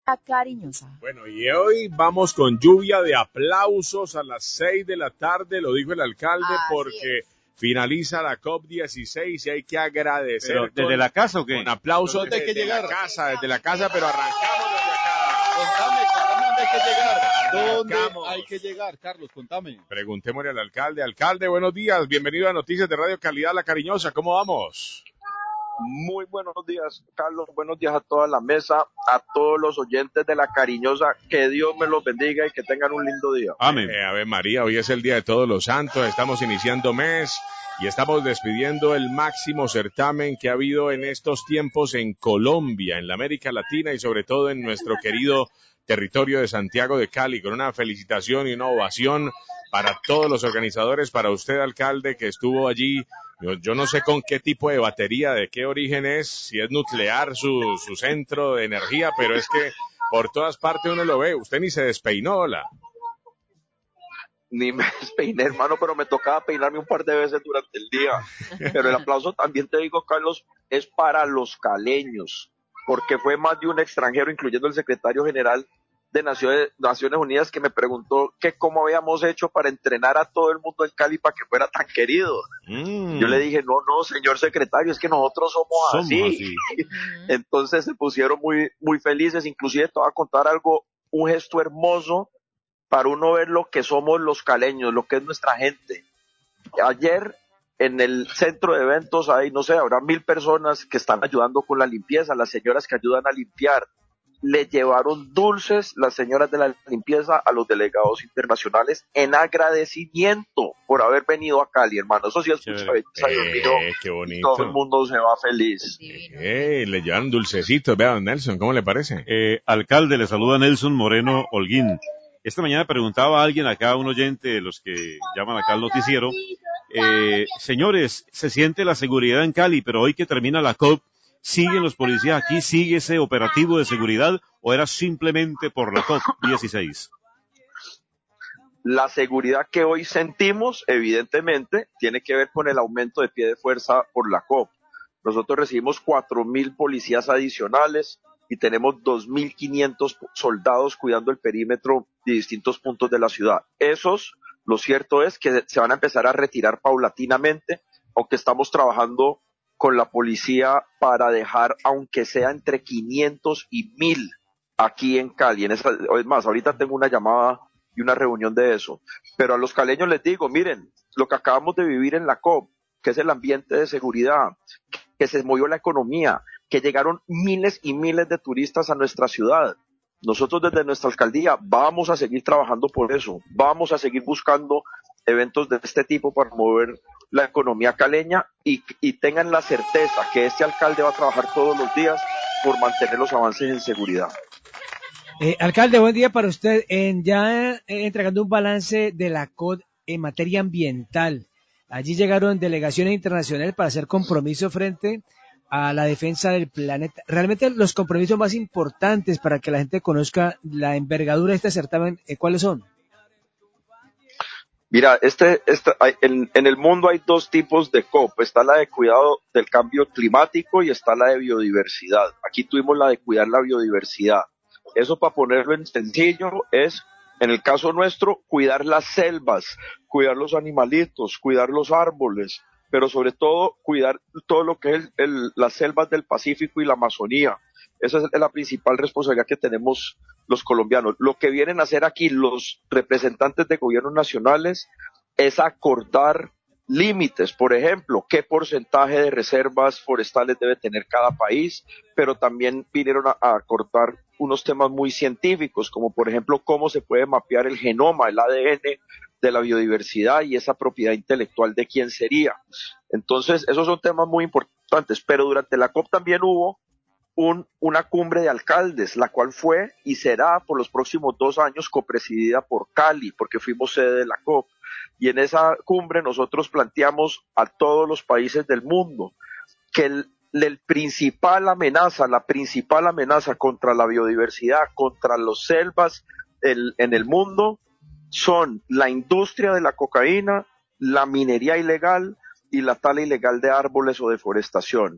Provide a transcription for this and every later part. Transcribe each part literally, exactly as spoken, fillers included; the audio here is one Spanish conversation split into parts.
La Cariñosa. Bueno, y hoy vamos con lluvia de aplausos a las seis de la tarde, lo dijo el alcalde, Así porque es. finaliza la COP dieciséis y hay que agradecer. ¿Pero desde con, la casa o qué? Con aplausos ¿Dónde hay que desde llegar? la casa, desde la casa, pero arrancamos desde acá. Contame, contame dónde hay que llegar. ¿Dónde Arrancamos. hay que llegar, Carlos? Contame. Preguntémosle al alcalde. Alcalde, buenos días, bienvenido a Noticias de Radio Calidad La Cariñosa, ¿cómo vamos? Muy buenos días, Carlos. Buenos días a toda la mesa, a todos los oyentes de La Cariñosa. Que Dios me los bendiga y que tengan un lindo día. Amén. Eh, Ave María, hoy es el Día de Todos los Santos, estamos iniciando mes y estamos despidiendo el máximo certamen que ha habido en estos tiempos en Colombia, en la América Latina y sobre todo en nuestro querido territorio de Santiago de Cali, con una felicitación y una ovación para todos los organizadores, para usted, alcalde, que estuvo allí. Yo, yo no sé con qué tipo de batería, de qué origen es, si es nuclear su, su centro de energía, pero es que por todas partes uno lo ve. Usted ni se despeinó, ¿hola? Ni me despeiné, hermano, pero me tocaba peinarme un par de veces durante el día. Pero el aplauso también, te digo, Carlos, es para los caleños, porque fue más de un extranjero, incluyendo el secretario general de Naciones, Naciones Unidas, que me preguntó que cómo habíamos hecho para entrenar a todo el mundo en Cali para que fuera tan querido. Mm. Yo le dije, no, no, señor secretario, es que nosotros somos, Somos así. así. Entonces se pusieron muy, muy felices. Inclusive te voy a contar algo, un gesto hermoso para uno ver lo que somos los caleños, lo que es nuestra gente. Ayer en el centro de eventos hay, no sé, habrá mil personas que están ayudando con la limpieza, las señoras que ayudan a limpiar. Le llevaron dulces las señoras de la limpieza a los delegados internacionales en agradecimiento por haber venido a Cali, hermano. Eso sí es mucha belleza, Dios mío. Eh, qué bonito. Todo el mundo se va feliz. Eh, le llevaron dulcecitos, vea, don Nelson, ¿cómo le parece? Eh, alcalde, le saluda Nelson Moreno Holguín. Esta mañana preguntaba a alguien acá, un oyente de los que llaman acá al noticiero, eh, señores, se siente la seguridad en Cali, pero hoy que termina la COP, ¿siguen los policías aquí? ¿Sigue ese operativo de seguridad o era simplemente por la COP dieciséis? La seguridad que hoy sentimos, evidentemente, tiene que ver con el aumento de pie de fuerza por la COP. Nosotros recibimos cuatro mil policías adicionales y tenemos dos mil quinientos soldados cuidando el perímetro de distintos puntos de la ciudad. Esos, lo cierto es que se van a empezar a retirar paulatinamente, aunque estamos trabajando con la policía para dejar, aunque sea entre quinientos y mil aquí en Cali. En esa, es más, ahorita tengo una llamada y una reunión de eso. Pero a los caleños les digo, miren, lo que acabamos de vivir en la COP, que es el ambiente de seguridad, que se movió la economía, que llegaron miles y miles de turistas a nuestra ciudad. Nosotros desde nuestra alcaldía vamos a seguir trabajando por eso, vamos a seguir buscando eventos de este tipo para mover la economía caleña y, y tengan la certeza que este alcalde va a trabajar todos los días por mantener los avances en seguridad. Eh, alcalde, buen día para usted. En, ya eh, entregando un balance de la C O D en materia ambiental. Allí llegaron delegaciones internacionales para hacer compromiso frente a la defensa del planeta. Realmente los compromisos más importantes para que la gente conozca la envergadura de este certamen, eh, ¿cuáles son? Mira, este, este, en, en el mundo hay dos tipos de COP. Está la de cuidado del cambio climático y está la de biodiversidad. Aquí tuvimos la de cuidar la biodiversidad. Eso, para ponerlo en sencillo, es, en el caso nuestro, cuidar las selvas, cuidar los animalitos, cuidar los árboles, pero sobre todo cuidar todo lo que es el, el, las selvas del Pacífico y la Amazonía. Esa es la principal responsabilidad que tenemos los colombianos. Lo que vienen a hacer aquí los representantes de gobiernos nacionales es acordar límites, por ejemplo, qué porcentaje de reservas forestales debe tener cada país, pero también vinieron a, a acordar unos temas muy científicos, como por ejemplo cómo se puede mapear el genoma, el A D N de la biodiversidad y esa propiedad intelectual de quién sería. Entonces, esos son temas muy importantes, pero durante la COP también hubo Un, una cumbre de alcaldes, la cual fue y será por los próximos dos años copresidida por Cali, porque fuimos sede de la COP. Y en esa cumbre nosotros planteamos a todos los países del mundo que el, el principal amenaza, la principal amenaza contra la biodiversidad, contra las selvas el, en el mundo, son la industria de la cocaína, la minería ilegal y la tala ilegal de árboles o deforestación.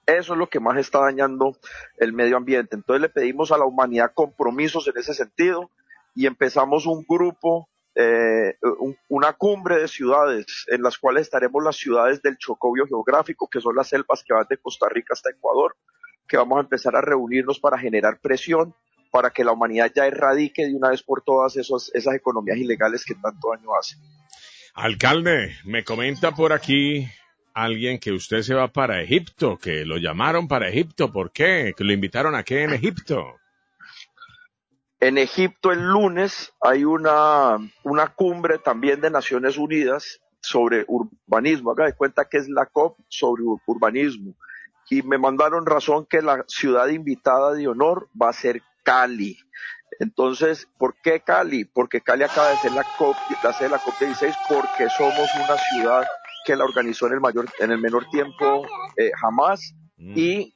Eso es lo que más está dañando el medio ambiente. Entonces le pedimos a la humanidad compromisos en ese sentido y empezamos un grupo, eh, un, una cumbre de ciudades en las cuales estaremos las ciudades del Chocó biogeográfico, que son las selvas que van de Costa Rica hasta Ecuador, que vamos a empezar a reunirnos para generar presión para que la humanidad ya erradique de una vez por todas esos, esas economías ilegales que tanto daño hacen. Alcalde, me comenta por aquí alguien que usted se va para Egipto, que lo llamaron para Egipto. ¿Por qué? ¿Que lo invitaron a qué en Egipto? En Egipto el lunes hay una, una cumbre también de Naciones Unidas sobre urbanismo. Haga de cuenta que es la COP sobre urbanismo. Y me mandaron razón que la ciudad invitada de honor va a ser Cali. Entonces, ¿por qué Cali? Porque Cali acaba de ser la COP, la sede de la COP dieciséis, porque somos una ciudad que la organizó en el mayor, en el menor tiempo eh, jamás. Mm. Y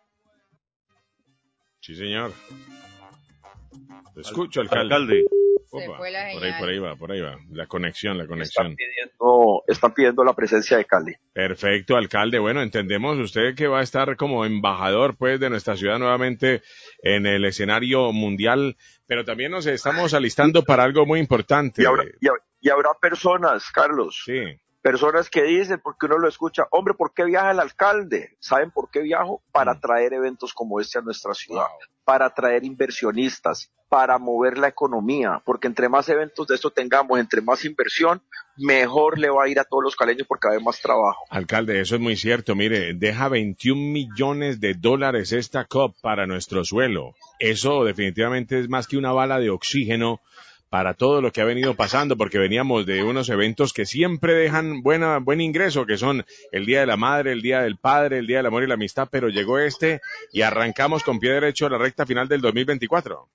sí, señor. Te escucho, alcalde. alcalde. Opa, por ahí, por ahí va, por ahí va. La conexión, la conexión. Están pidiendo, están pidiendo la presencia de Cali. Perfecto, alcalde. Bueno, entendemos usted que va a estar como embajador, pues, de nuestra ciudad nuevamente en el escenario mundial, pero también nos estamos alistando para algo muy importante. Y habrá, y, y habrá personas, Carlos. Sí. Personas que dicen, porque uno lo escucha, hombre, ¿por qué viaja el alcalde? ¿Saben por qué viajo? Para traer eventos como este a nuestra ciudad, wow. Para traer inversionistas, para mover la economía, porque entre más eventos de esto tengamos, entre más inversión, mejor le va a ir a todos los caleños porque va a haber más trabajo. Alcalde, eso es muy cierto. Mire, deja veintiún millones de dólares esta COP para nuestro suelo. Eso definitivamente es más que una bala de oxígeno para todo lo que ha venido pasando, porque veníamos de unos eventos que siempre dejan buena, buen ingreso, que son el Día de la Madre, el Día del Padre, el Día del Amor y la Amistad, pero llegó este y arrancamos con pie derecho a la recta final del dos mil veinticuatro.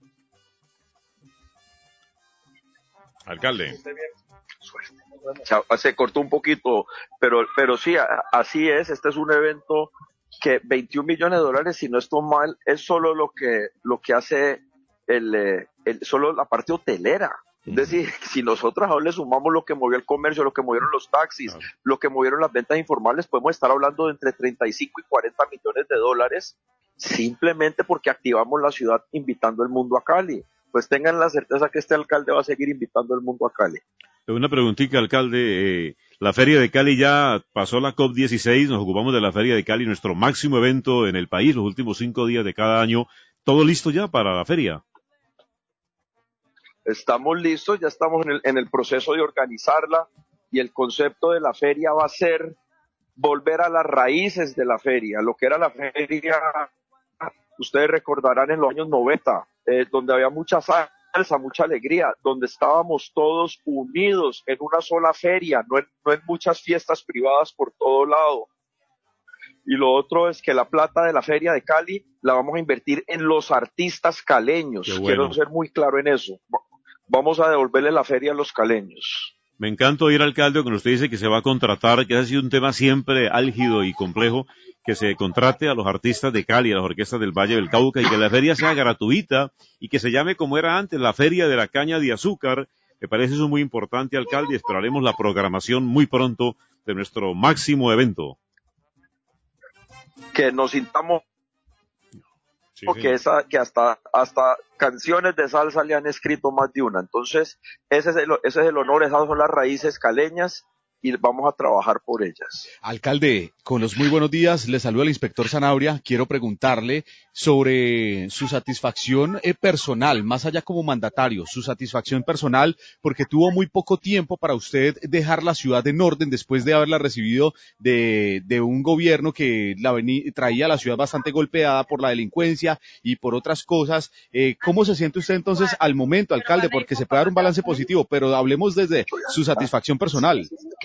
Alcalde. Se cortó un poquito, pero, pero sí, así es, este es un evento que veintiún millones de dólares, si no estoy mal, es solo lo que, lo que hace el, el, solo la parte hotelera. Es decir, si nosotros ahora le sumamos lo que movió el comercio, lo que movieron los taxis, claro, lo que movieron las ventas informales, podemos estar hablando de entre treinta y cinco y cuarenta millones de dólares, simplemente porque activamos la ciudad invitando al mundo a Cali. Pues tengan la certeza que este alcalde va a seguir invitando al mundo a Cali. Una preguntita, alcalde. Eh, la Feria de Cali ya pasó la COP dieciséis, nos ocupamos de la Feria de Cali, nuestro máximo evento en el país, los últimos cinco días de cada año. ¿Todo listo ya para la feria? Estamos listos, ya estamos en el, en el proceso de organizarla y el concepto de la feria va a ser volver a las raíces de la feria, lo que era la feria, ustedes recordarán en los años noventa, eh, donde había mucha salsa, mucha alegría, donde estábamos todos unidos en una sola feria, no en, no en muchas fiestas privadas por todo lado. Y lo otro es que la plata de la Feria de Cali la vamos a invertir en los artistas caleños. Bueno. Quiero ser muy claro en eso. Vamos a devolverle la feria a los caleños. Me encanta oír, alcalde, cuando usted dice que se va a contratar, que ha sido un tema siempre álgido y complejo, que se contrate a los artistas de Cali, a las orquestas del Valle del Cauca, y que la feria sea gratuita, y que se llame como era antes, la Feria de la Caña de Azúcar. Me parece eso muy importante, alcalde, y esperaremos la programación muy pronto de nuestro máximo evento. Que nos sintamos, sí, porque sí. Esa, que hasta, hasta canciones de salsa le han escrito más de una. Entonces, ese es el, ese es el honor, esas son las raíces caleñas y vamos a trabajar por ellas. Alcalde, con los muy buenos días, le saluda el inspector Zanabria. Quiero preguntarle sobre su satisfacción eh, personal, más allá como mandatario, su satisfacción personal, porque tuvo muy poco tiempo para usted dejar la ciudad en orden después de haberla recibido de, de un gobierno que la vení, traía a la ciudad bastante golpeada por la delincuencia y por otras cosas. Eh, ¿Cómo se siente usted entonces al momento, alcalde? Porque se puede dar un balance positivo, pero hablemos desde su satisfacción personal.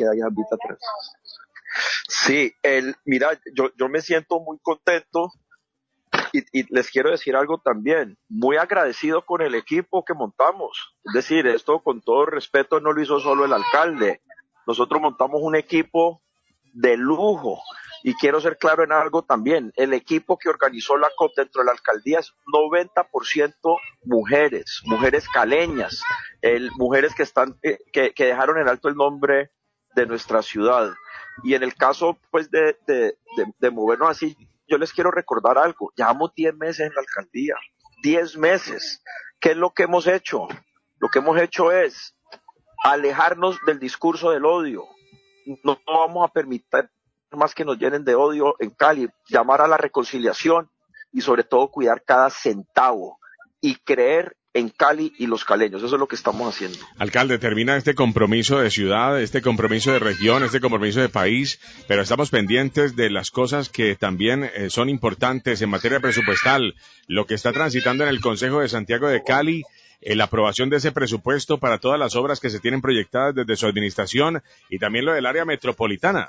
Sí, el, mira, yo, yo me siento muy contento y, y les quiero decir algo también, muy agradecido con el equipo que montamos. Es decir, esto con todo respeto no lo hizo solo el alcalde, nosotros montamos un equipo de lujo. Y quiero ser claro en algo también, el equipo que organizó la COP dentro de la alcaldía es noventa por ciento mujeres, mujeres caleñas, el, mujeres que están, que, que dejaron en alto el nombre de nuestra ciudad. Y en el caso pues de, de, de, de movernos así, yo les quiero recordar algo, llevamos diez meses en la alcaldía, diez meses. ¿Qué es lo que hemos hecho? Lo que hemos hecho es alejarnos del discurso del odio. No, no vamos a permitir más que nos llenen de odio en Cali, llamar a la reconciliación y sobre todo cuidar cada centavo y creer en Cali y los caleños. Eso es lo que estamos haciendo. Alcalde, termina este compromiso de ciudad, este compromiso de región, este compromiso de país, pero estamos pendientes de las cosas que también eh, son importantes en materia presupuestal, lo que está transitando en el Consejo de Santiago de Cali, eh, la aprobación de ese presupuesto para todas las obras que se tienen proyectadas desde su administración y también lo del área metropolitana.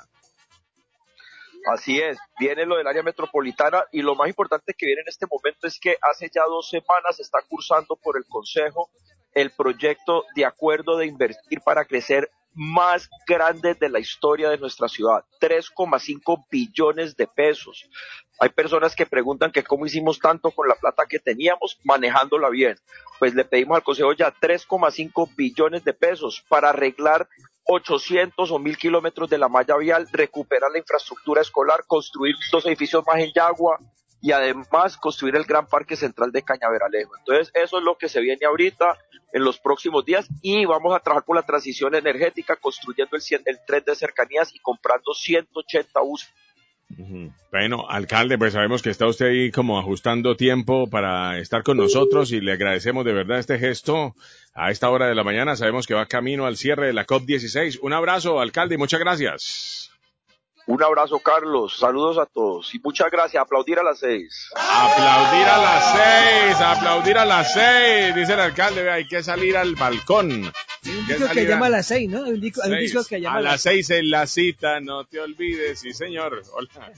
Así es, viene lo del área metropolitana y lo más importante que viene en este momento es que hace ya dos semanas está cursando por el Consejo el proyecto de acuerdo de invertir para crecer más grande de la historia de nuestra ciudad, tres coma cinco billones de pesos. Hay personas que preguntan que cómo hicimos tanto con la plata que teníamos manejándola bien. Pues le pedimos al Consejo ya tres coma cinco billones de pesos para arreglar ochocientos o mil kilómetros de la malla vial, recuperar la infraestructura escolar, construir dos edificios más en Yagua y además construir el gran parque central de Cañaveralejo. Entonces eso es lo que se viene ahorita en los próximos días y vamos a trabajar por la transición energética construyendo el, el tren de cercanías y comprando ciento ochenta buses. Uh-huh. Bueno, alcalde, pues sabemos que está usted ahí como ajustando tiempo para estar con nosotros y le agradecemos de verdad este gesto a esta hora de la mañana. Sabemos que va camino al cierre de la COP dieciséis. Un abrazo, alcalde, y muchas gracias. Un abrazo, Carlos. Saludos a todos. Y muchas gracias. Aplaudir a las seis. Aplaudir a las seis. Aplaudir a las seis. Dice el alcalde, ve, hay que salir al balcón. Hay un disco que llama a las seis, ¿no? Hay un disco, hay un disco que llama a las seis en la cita, no te olvides. Sí, señor. Hola.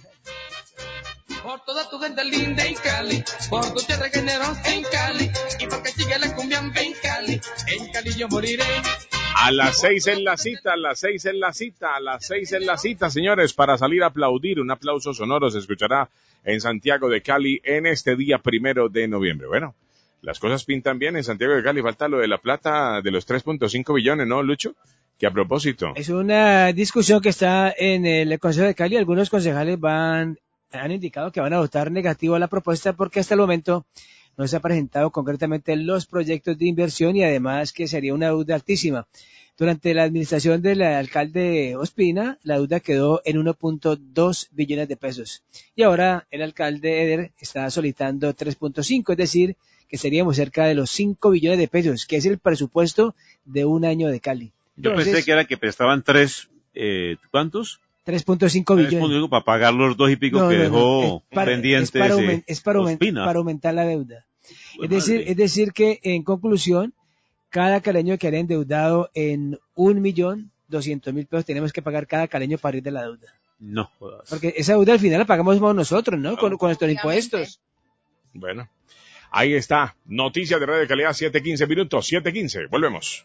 Por toda tu gente linda en Cali, por tu tierra generosa en Cali, y porque sigue la cumbia en Cali, en Cali yo moriré. A las seis en la cita, a las seis en la cita, a las seis en la cita, señores, para salir a aplaudir. Un aplauso sonoro se escuchará en Santiago de Cali en este día primero de noviembre. Bueno, las cosas pintan bien en Santiago de Cali. Falta lo de la plata de los tres punto cinco billones, ¿no, Lucho? Que a propósito. Es una discusión que está en el Consejo de Cali. Algunos concejales van han indicado que van a votar negativo a la propuesta porque hasta el momento no se ha presentado concretamente los proyectos de inversión y además que sería una deuda altísima. Durante la administración del alcalde Ospina, la deuda quedó en uno punto dos billones de pesos. Y ahora el alcalde Eder está solicitando tres punto cinco, es decir, que seríamos cerca de los cinco billones de pesos, que es el presupuesto de un año de Cali. Entonces, yo pensé que era que prestaban tres, eh, ¿cuántos? tres punto cinco billones. Para pagar los dos y pico no, que no, dejó no. Es para, pendientes. Es para, aument, es para, aument, para aumentar la deuda. Pues es decir, madre. es decir que en conclusión, cada caleño que haya endeudado en un millón doscientos mil pesos tenemos que pagar cada caleño para ir de la deuda. No jodas. Porque esa deuda al final la pagamos nosotros, ¿no? Con, con nuestros impuestos. Bueno, ahí está. Noticias de Radio de Calidad, siete quince minutos, siete quince. Volvemos.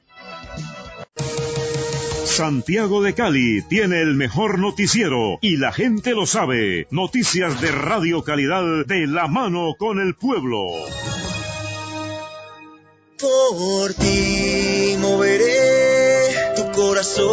Santiago de Cali tiene el mejor noticiero y la gente lo sabe. Noticias de Radio Calidad de la mano con el pueblo. Por ti moveré tu corazón.